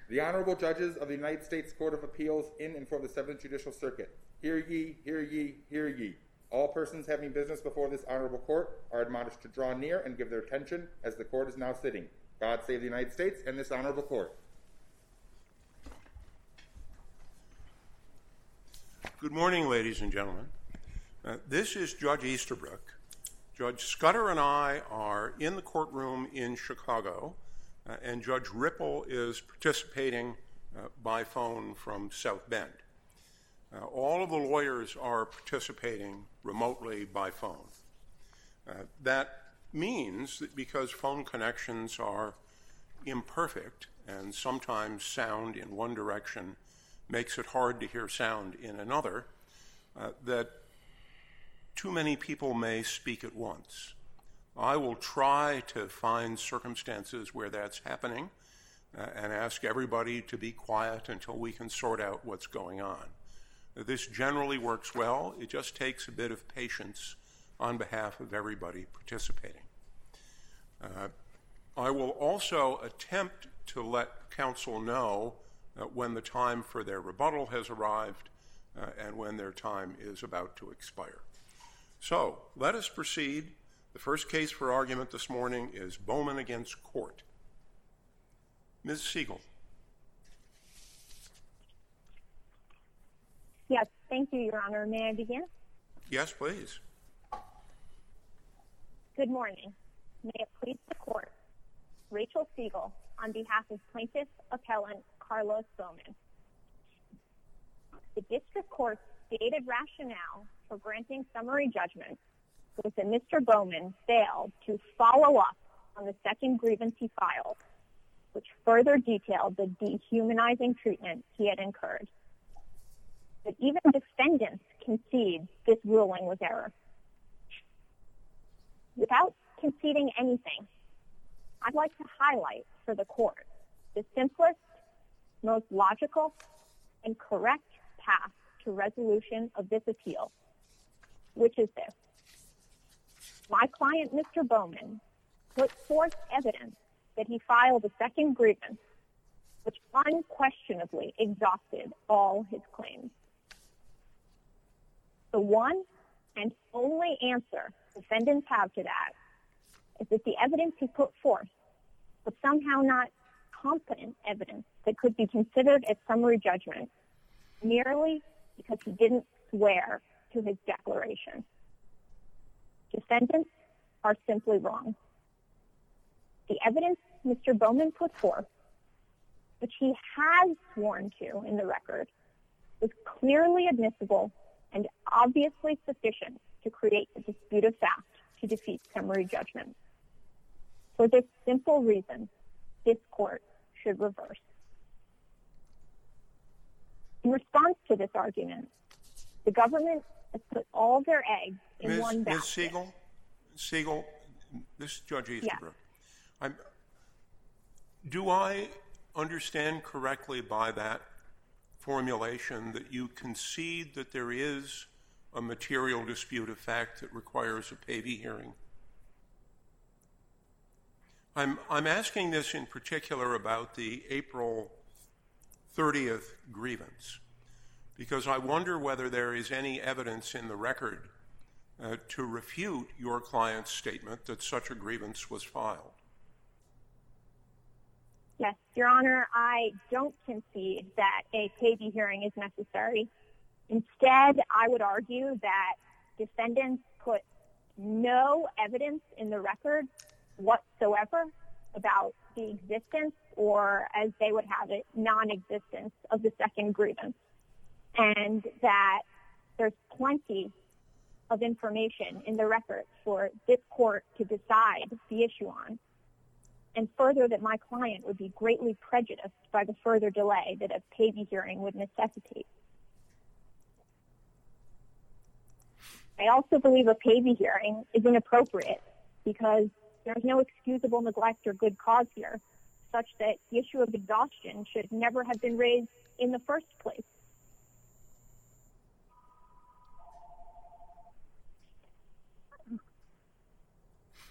The Honorable Judges of the United States Court of Appeals in and for the 7th Judicial Circuit. Hear ye, hear ye, hear ye. All persons having business before this honorable court are admonished to draw near and give their attention as the court is now sitting. God save the United States and this honorable court. Good morning, ladies and gentlemen. This is Judge Easterbrook. Judge Scudder and I are in the courtroom in Chicago, and Judge Ripple is participating by phone from South Bend. All of the lawyers are participating remotely by phone. That means that because phone connections are imperfect and sometimes sound in one direction makes it hard to hear sound in another, that too many people may speak at once. I will try to find circumstances where that's happening and ask everybody to be quiet until we can sort out what's going on. This generally works well. It just takes a bit of patience on behalf of everybody participating. I will also attempt to let counsel know when the time for their rebuttal has arrived and when their time is about to expire. So, let us proceed. The first case for argument this morning is Bowman against Court. Ms. Siegel. Yes, thank you, Your Honor. May I begin? Yes, please. Good morning. May it please the Court. Rachel Siegel, on behalf of Plaintiff Appellant Carlos Bowman. The District Court's stated rationale for granting summary judgment was that Mr. Bowman failed to follow up on the second grievance he filed, which further detailed the dehumanizing treatment he had incurred. But even defendants concede this ruling was error. Without conceding anything, I'd like to highlight for the Court the simplest, most logical, and correct path to resolution of this appeal, which is this. My client, Mr. Bowman, put forth evidence that he filed a second grievance, which unquestionably exhausted all his claims. The one and only answer defendants have to that is that the evidence he put forth was somehow not competent evidence that could be considered as summary judgment merely because he didn't swear to his declaration. Defendants are simply wrong. The evidence Mr. Bowman put forth, which he has sworn to in the record, was clearly admissible and obviously sufficient to create a dispute of fact to defeat summary judgment. For this simple reason, this Court should reverse. In response to this argument, the government has put all their eggs in one basket. Ms. Siegel, this is Judge Easterbrook. Yeah. Do I understand correctly by that formulation that you concede that there is a material dispute of fact that requires a Pavey hearing? I'm asking this in particular about the April 30th grievance, because I wonder whether there is any evidence in the record to refute your client's statement that such a grievance was filed. Yes, Your Honor, I don't concede that a Pavey hearing is necessary. Instead, I would argue that defendants put no evidence in the record whatsoever about the existence, or as they would have it, non-existence of the second grievance, and that there's plenty of information in the record for this Court to decide the issue on, and further that my client would be greatly prejudiced by the further delay that a Pavey hearing would necessitate. I also believe a Pavey hearing is inappropriate because there's no excusable neglect or good cause here, such that the issue of exhaustion should never have been raised in the first place.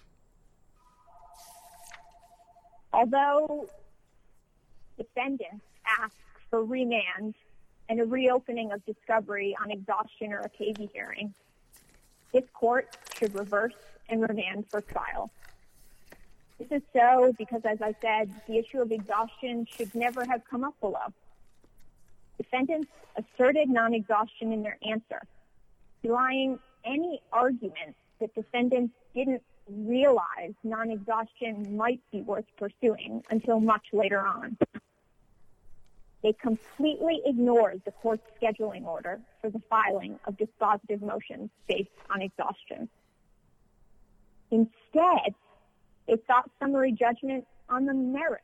Although defendants ask for remand and a reopening of discovery on exhaustion or a KV hearing. This court should reverse and remand for trial. This is so because, as I said, the issue of exhaustion should never have come up below. Defendants asserted non-exhaustion in their answer, belying any argument that defendants didn't realize non-exhaustion might be worth pursuing until much later on. They completely ignored the court's scheduling order for the filing of dispositive motions based on exhaustion. Instead, they sought summary judgment on the merits.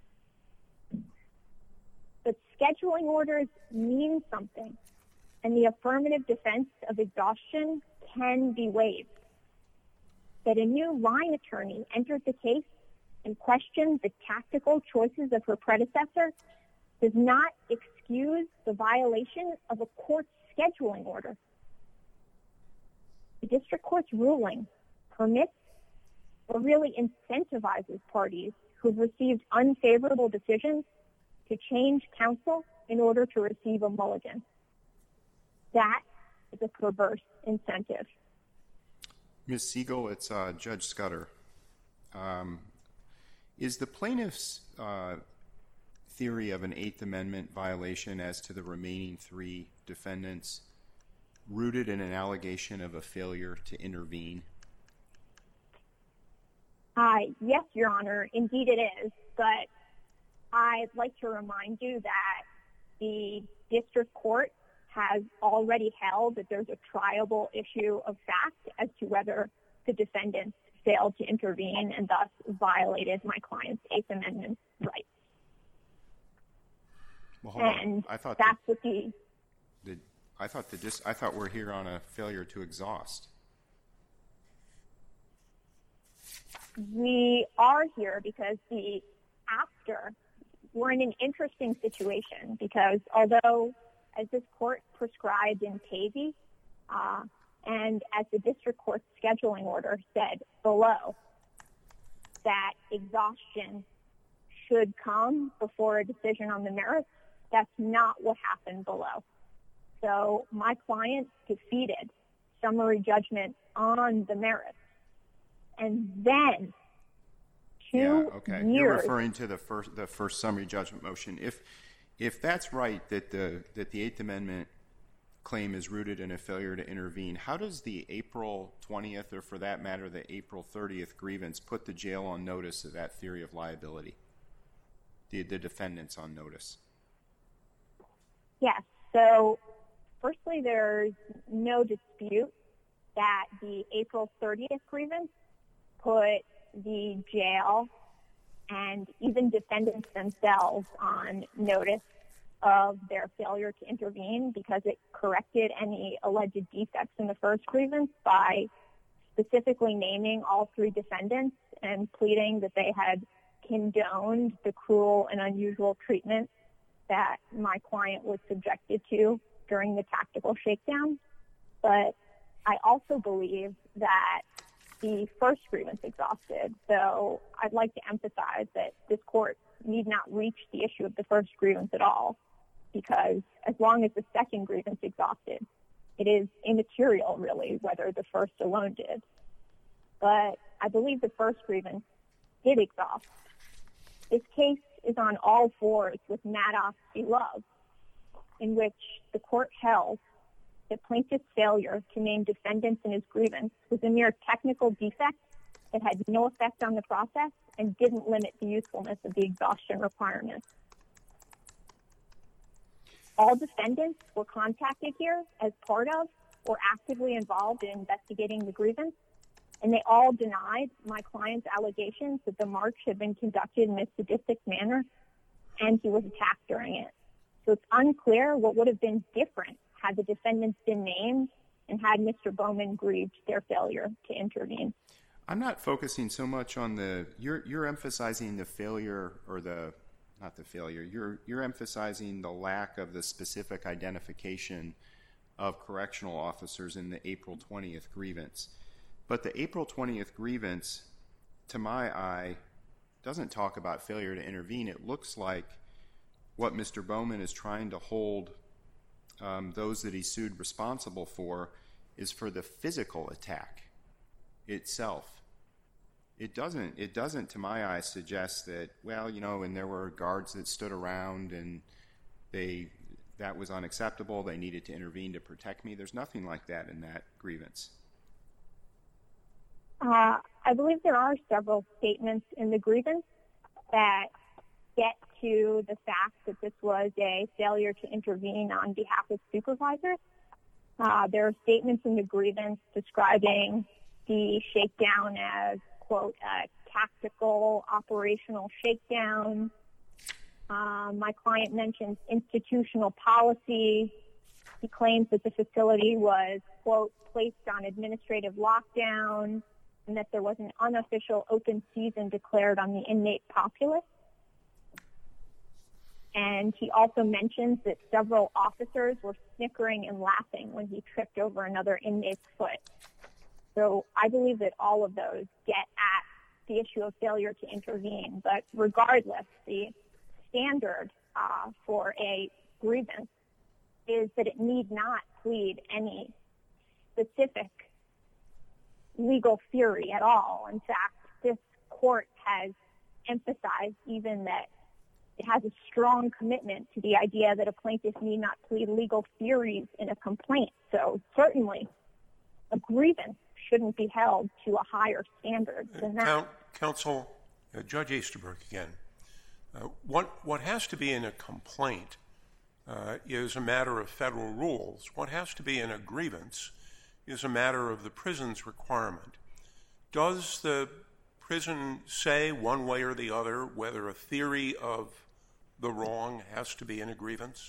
But scheduling orders mean something, and the affirmative defense of exhaustion can be waived. That a new line attorney entered the case and questioned the tactical choices of her predecessor does not excuse the violation of a court's scheduling order. The district court's ruling permits or really incentivizes parties who've received unfavorable decisions to change counsel in order to receive a mulligan. That is a perverse incentive. Ms. Siegel, it's Judge Scudder. Is the plaintiff's theory of an Eighth Amendment violation as to the remaining three defendants rooted in an allegation of a failure to intervene? Yes, Your Honor, indeed it is. But I'd like to remind you that the district court has already held that there's a triable issue of fact as to whether the defendants failed to intervene and thus violated my client's Eighth Amendment rights. Well, hold on. I thought we're here on a failure to exhaust. We are here because we're in an interesting situation because although, as this court prescribed in Pavey, and as the district court's scheduling order said below, that exhaustion should come before a decision on the merits, that's not what happened below. So my client defeated summary judgment on the merits. And then 2 years... You're referring to the first summary judgment motion. If that's right, that the Eighth Amendment claim is rooted in a failure to intervene, how does the April 20th, or for that matter, the April 30th grievance put the jail on notice of that theory of liability? The defendants on notice? Yes. So, firstly, there's no dispute that the April 30th grievance put the jail and even defendants themselves on notice of their failure to intervene because it corrected any alleged defects in the first grievance by specifically naming all three defendants and pleading that they had condoned the cruel and unusual treatment that my client was subjected to during the tactical shakedown. But I also believe that the first grievance exhausted. So I'd like to emphasize that this court need not reach the issue of the first grievance at all, because as long as the second grievance exhausted, it is immaterial, really, whether the first alone did. But I believe the first grievance did exhaust. This case is on all fours with Maddox v. Love, in which the court held that plaintiff's failure to name defendants in his grievance was a mere technical defect that had no effect on the process and didn't limit the usefulness of the exhaustion requirements. All defendants were contacted here as part of or actively involved in investigating the grievance, and they all denied my client's allegations that the march had been conducted in a sadistic manner and he was attacked during it. So it's unclear what would have been different had the defendants been named and had Mr. Bowman grieved their failure to intervene. I'm not focusing so much on you're emphasizing the failure or you're emphasizing the lack of the specific identification of correctional officers in the April 20th grievance. But the April 20th grievance, to my eye, doesn't talk about failure to intervene. It looks like what Mr. Bowman is trying to hold those that he sued responsible for is for the physical attack itself. It doesn't, to my eyes, suggest that, well, and there were guards that stood around and that was unacceptable. They needed to intervene to protect me. There's nothing like that in that grievance. I believe there are several statements in the grievance that get to the fact that this was a failure to intervene on behalf of supervisors. There are statements in the grievance describing the shakedown as, quote, a tactical operational shakedown. My client mentions institutional policy. He claims that the facility was, quote, placed on administrative lockdown and that there was an unofficial open season declared on the inmate populace. And he also mentions that several officers were snickering and laughing when he tripped over another inmate's foot. So I believe that all of those get at the issue of failure to intervene. But regardless, the standard for a grievance is that it need not plead any specific legal theory at all. In fact, this court has emphasized even that it has a strong commitment to the idea that a plaintiff need not plead legal theories in a complaint. So certainly a grievance shouldn't be held to a higher standard than that. Counsel, Judge Easterbrook again. What has to be in a complaint is a matter of federal rules. What has to be in a grievance is a matter of the prison's requirement. Does the prison say one way or the other whether a theory of the wrong has to be in a grievance?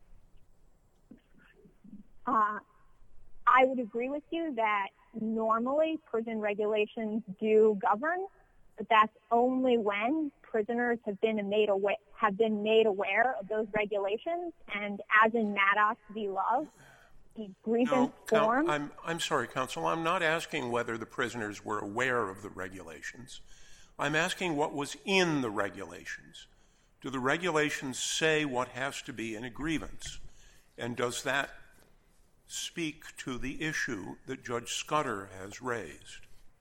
I would agree with you that normally prison regulations do govern, but that's only when prisoners have been made aware of those regulations. And as in Maddox v. Love, the grievance form. I'm sorry, counsel. I'm not asking whether the prisoners were aware of the regulations. I'm asking what was in the regulations. Do the regulations say what has to be in a grievance? And does that speak to the issue that Judge Scudder has raised?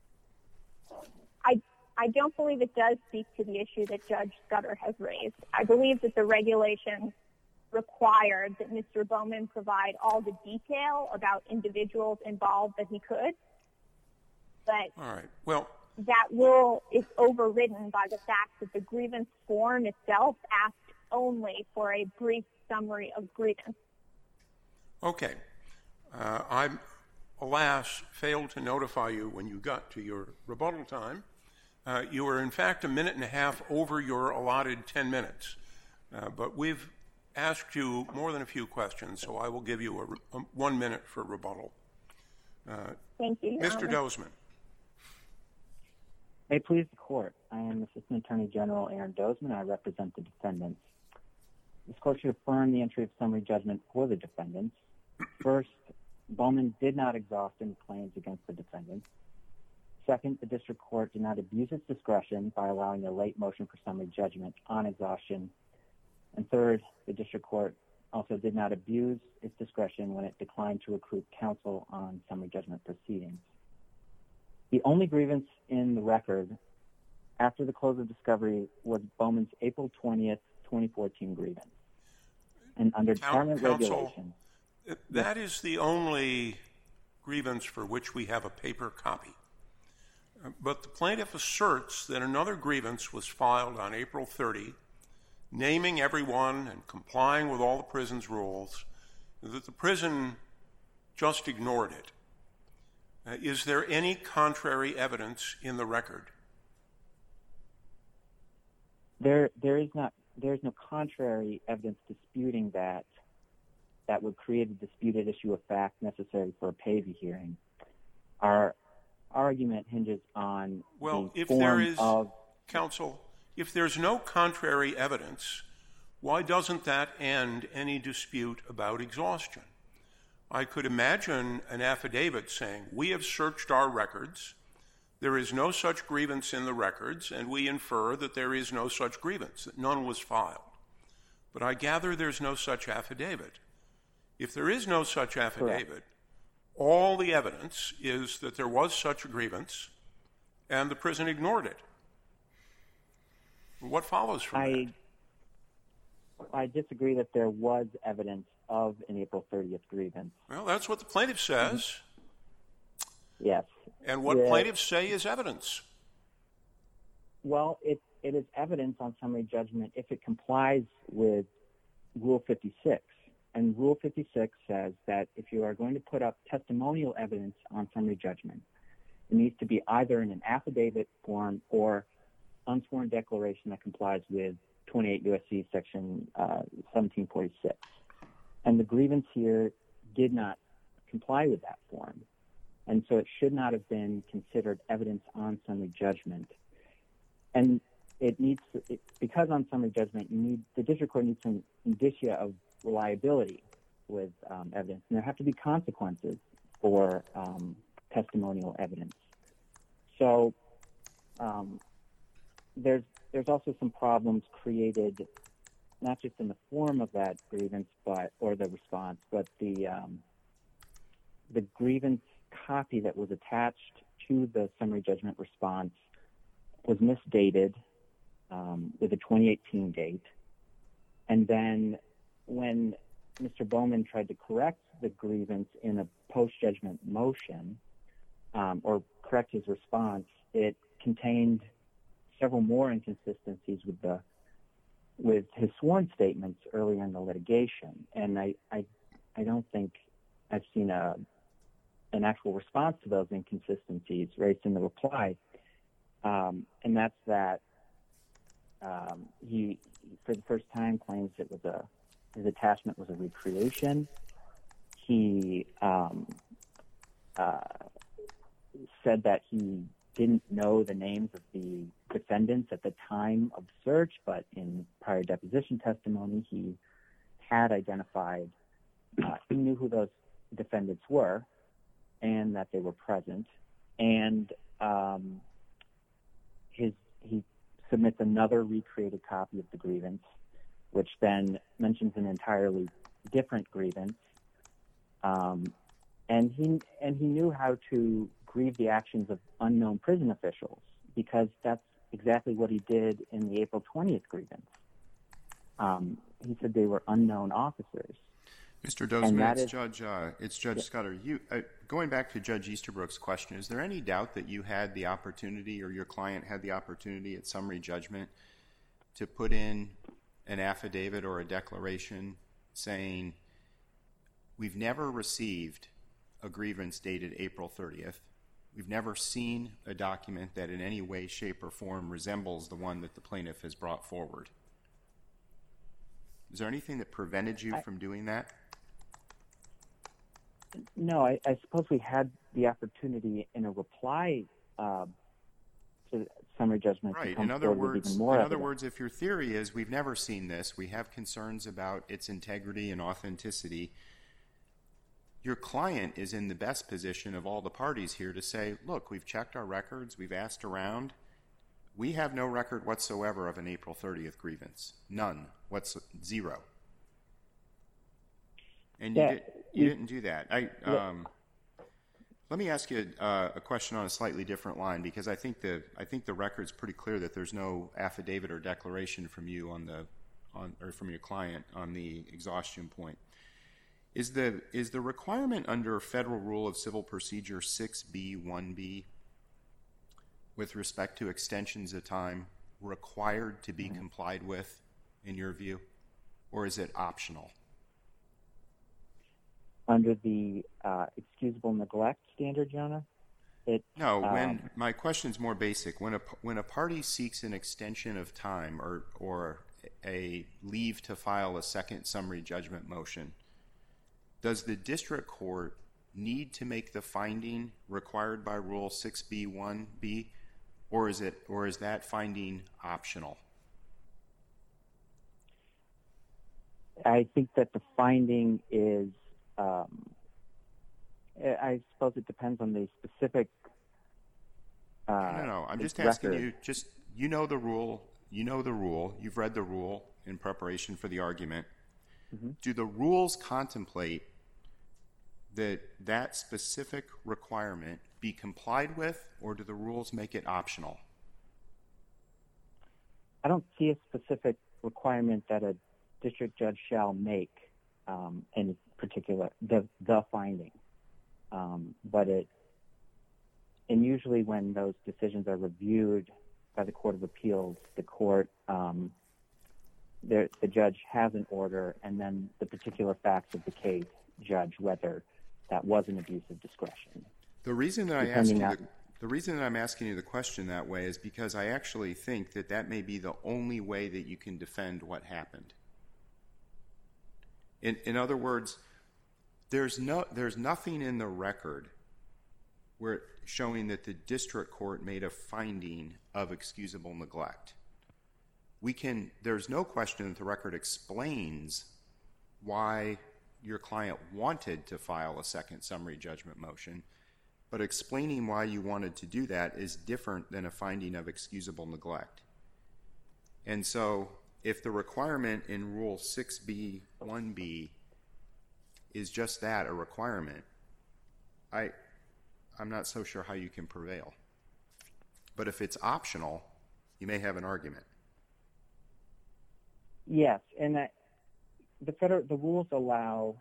I don't believe it does speak to the issue that Judge Scudder has raised. I believe that the regulations required that Mr. Bowman provide all the detail about individuals involved that he could. But all right. Well, that rule is overridden by the fact that the grievance form itself asked only for a brief summary of grievance. Okay. I, alas, failed to notify you when you got to your rebuttal time. You were, in fact, a minute and a half over your allotted 10 minutes. But we've asked you more than a few questions, so I will give you a 1 minute for rebuttal. Thank you, Your Mr. Honor. Dozman. May it please the Court. I am Assistant Attorney General Aaron Dozman. I represent the defendants. This Court should affirm the entry of summary judgment for the defendants. First, Bowman did not exhaust any claims against the defendants. Second, the District Court did not abuse its discretion by allowing a late motion for summary judgment on exhaustion. And third, the District Court also did not abuse its discretion when it declined to recruit counsel on summary judgment proceedings. The only grievance in the record after the close of discovery was Bowman's April 20th, 2014 grievance. And under department regulations... That is the only grievance for which we have a paper copy. But the plaintiff asserts that another grievance was filed on April 30, naming everyone and complying with all the prison's rules, that the prison just ignored it. Is there any contrary evidence in the record? There is no contrary evidence disputing that would create a disputed issue of fact necessary for a Pavey hearing. Our argument hinges on the form of... Counsel, if there's no contrary evidence, why doesn't that end any dispute about exhaustion? I could imagine an affidavit saying, we have searched our records, there is no such grievance in the records, and we infer that there is no such grievance, that none was filed. But I gather there's no such affidavit. If there is no such affidavit, Correct. all the evidence is that there was such a grievance and the prison ignored it. What follows from that? I disagree that there was evidence of an April 30th grievance. Well, that's what the plaintiff says. Yes. And what plaintiffs say is evidence. Well, it is evidence on summary judgment if it complies with Rule 56. And Rule 56 says that if you are going to put up testimonial evidence on summary judgment, it needs to be either in an affidavit form or unsworn declaration that complies with 28 U.S.C. Section 1746. And the grievance here did not comply with that form. And so it should not have been considered evidence on summary judgment. And it needs to, because on summary judgment, the district court needs some indicia of reliability with evidence. And there have to be consequences for testimonial evidence. So there's also some problems created, not just in the form of that grievance, or the response, but the grievance copy that was attached to the summary judgment response was misdated with a 2018 date. And then when Mr. Bowman tried to correct the grievance in a post-judgment motion, or correct his response, it contained several more inconsistencies with his sworn statements earlier in the litigation. And I don't think I've seen an actual response to those inconsistencies raised in the reply. And that's that he, for the first time, claims it was his attachment was a recreation. He said that he didn't know the names of the defendants at the time of the search, but in prior deposition testimony, he had identified, he knew who those defendants were and that they were present. And he submits another recreated copy of the grievance, which then mentions an entirely different grievance. And he knew how to grieve the actions of unknown prison officials, because that's exactly what he did in the April 20th grievance. He said they were unknown officers. Mr. Dozman, it's Judge Scudder. Going back to Judge Easterbrook's question, is there any doubt that you had the opportunity, or your client had the opportunity at summary judgment, to put in an affidavit or a declaration saying, we've never received a grievance dated April 30th. We've never seen a document that in any way, shape, or form resembles the one that the plaintiff has brought forward? Is there anything that prevented you from doing that? No, I suppose we had the opportunity in a reply to summary judgment. Right. To come in other forward words, if your theory is we've never seen this, we have concerns about its integrity and authenticity, your client is in the best position of all the parties here to say, look, we've checked our records, we've asked around, we have no record whatsoever of an April 30th grievance. None. Zero. And you didn't do that. Let me ask you a question on a slightly different line, because I think the record's pretty clear that there's no affidavit or declaration from you or from your client on the exhaustion point. Is the requirement under Federal Rule of Civil Procedure 6B1B with respect to extensions of time required to be complied with, in your view, or is it optional? Under the excusable neglect standard, Jonah? My question's more basic. When a party seeks an extension of time or a leave to file a second summary judgment motion, does the district court need to make the finding required by Rule 6B1B, or is that finding optional? I think that the finding is, I suppose it depends on the specific. No. I'm just asking you. You know the rule. You've read the rule, in preparation for the argument. Do the rules contemplate that specific requirement be complied with, or do the rules make it optional? I don't see a specific requirement that a district judge shall make in particular the finding, but and usually when those decisions are reviewed by the Court of Appeals, the court the judge has an order, and then the particular facts of the case judge whether that was an abuse of discretion. The reason that I'm asking you the question that way is because I actually think that may be the only way that you can defend what happened. In other words, there's nothing in the record where showing that the district court made a finding of excusable neglect. There's no question that the record explains why your client wanted to file a second summary judgment motion, but explaining why you wanted to do that is different than a finding of excusable neglect. And so if the requirement in Rule 6b, 1b is just that, a requirement, I'm not so sure how you can prevail. But if it's optional, you may have an argument. Yes, and the rules allow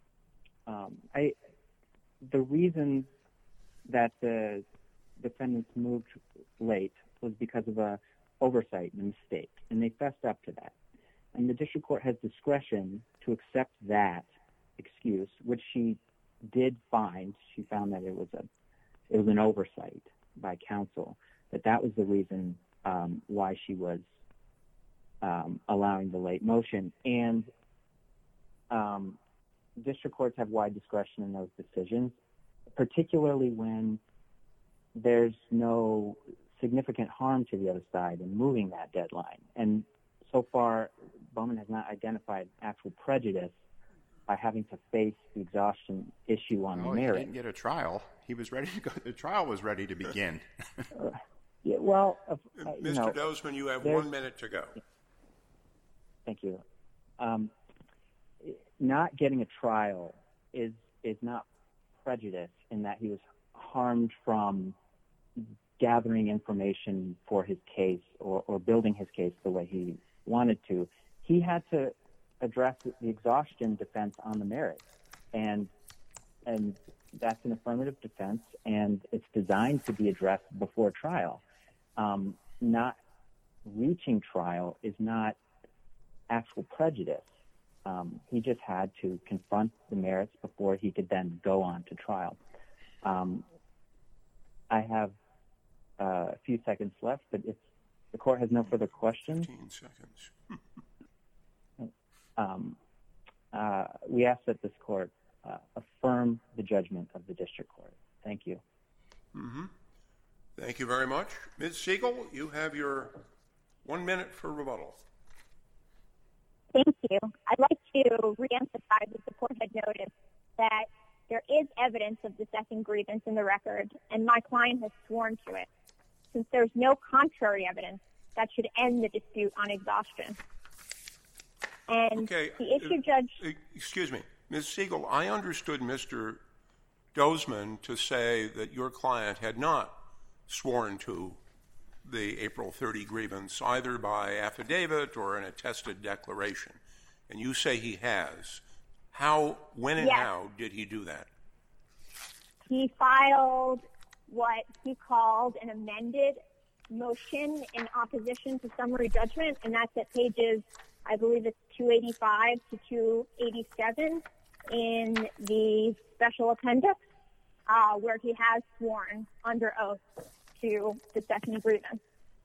the reason that the defendants moved late was because of a oversight and a mistake, and they fessed up to that. And the district court has discretion to accept that excuse, which she did find. She found that it was an oversight by counsel, that was the reason why she was allowing the late motion. And district courts have wide discretion in those decisions, particularly when there's no significant harm to the other side in moving that deadline. And so far, Bowman has not identified actual prejudice by having to face the exhaustion issue on the merits. He didn't get a trial. He was ready to go. The trial was ready to begin. Yeah, well, Mr. Dozman, you have 1 minute to go. Thank you. Not getting a trial is not prejudice in that he was harmed from gathering information for his case or building his case the way he wanted to. He had to address the exhaustion defense on the merits, and that's an affirmative defense, and it's designed to be addressed before trial. Not reaching trial is not actual prejudice. He just had to confront the merits before he could then go on to trial. I have a few seconds left, but if the court has no further questions, 15 seconds. We ask that this court affirm the judgment of the district court. Thank you. Mm-hmm. Thank you very much. Ms. Siegel, you have your 1 minute for rebuttal. Thank you. I'd like to reemphasize that the court had noticed that there is evidence of the second grievance in the record, and my client has sworn to it. Since there's no contrary evidence, that should end the dispute on exhaustion. And okay. The issue, Judge... Excuse me. Ms. Siegel, I understood Mr. Dozman to say that your client had not sworn to the April 30 grievance, either by affidavit or an attested declaration. And you say he has. When and how did he do that? He filed what he called an amended motion in opposition to summary judgment, and that's at pages, I believe it's 285 to 287 in the special appendix, where he has sworn under oath to the second grievance.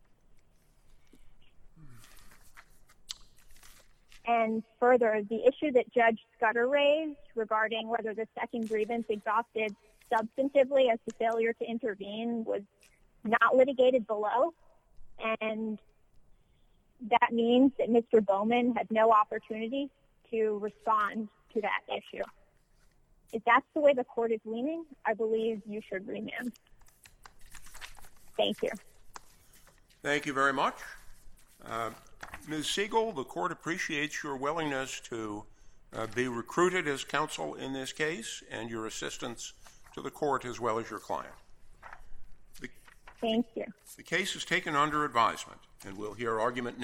And further, the issue that Judge Scudder raised regarding whether the second grievance exhausted substantively as the failure to intervene was not litigated below, and that means that Mr. Bowman had no opportunity to respond to that issue. If that's the way the court is leaning, I believe you should remand. Thank you. Thank you very much. Ms. Siegel, the court appreciates your willingness to be recruited as counsel in this case and your assistance to the court as well as your client. Thank you. The case is taken under advisement, and we'll hear argument